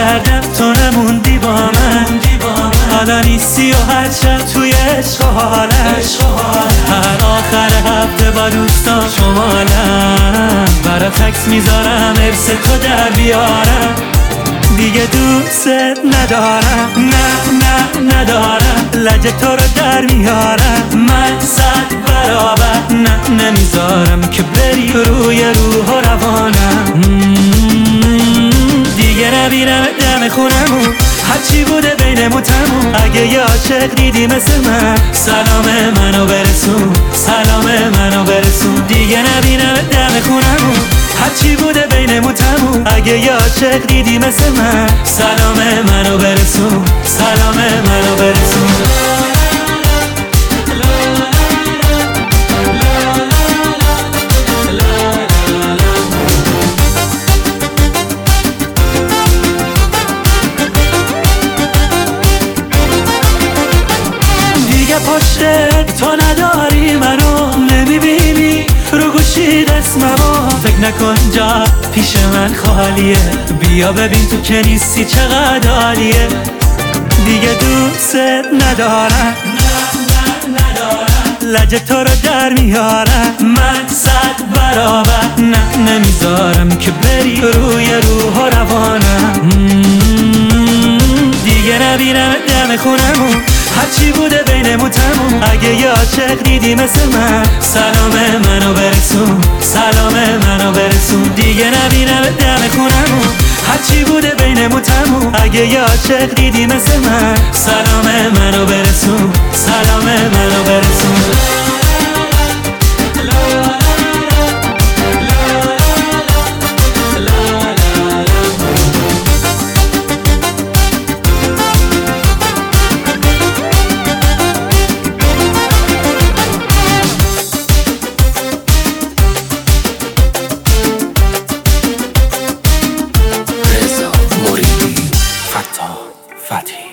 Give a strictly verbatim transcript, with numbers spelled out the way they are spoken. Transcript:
کردم تو نموندی با من، حالا نیستی و هر شب توی عشق و حالت، هر آخر هفته با دوستان شمالم، برا تکس میذارم ارث تو در بیارم. دیگه دوست ندارم، نه نه ندارم، لجه تو رو در میارم، من صد برابر نه نمیذارم که بری روی روح و روانم. دیگه نبینم دم خونمون، هرچی بوده بینمون تموم. اگه یه عاشق دیدی مثل من، سلام منو برسون، سلام منو برسون. دیگه نبینم دم خونمون، هرچی بوده بینمون تموم. اگه یه عاشق دیدی مثل من، سلام منو برسون، سلام منو برسون. دیگه پشت تو نداری، منو نمیبینی رو گوشی اسممو، فکر نکن جا پیش من خالیه، بیا ببین تو که نیستی چقدر عالیه. دیگه دوست ندارم، لجه تو رو در میارم، من صد برابر نه نمیذارم که بری روی روح و روانم. دیگه نبینم دم خونمون، هرچی بوده بینمون تموم. اگه یه عاشق دیدی مثل من، سلام منو برسون، سلام منو برسون. دیگه نبینم دم خونمون، هرچی بوده بینمون تموم. اگه یه عاشق دیدی مثل من، سلام منو برسون، سلام منو برسون. Fatih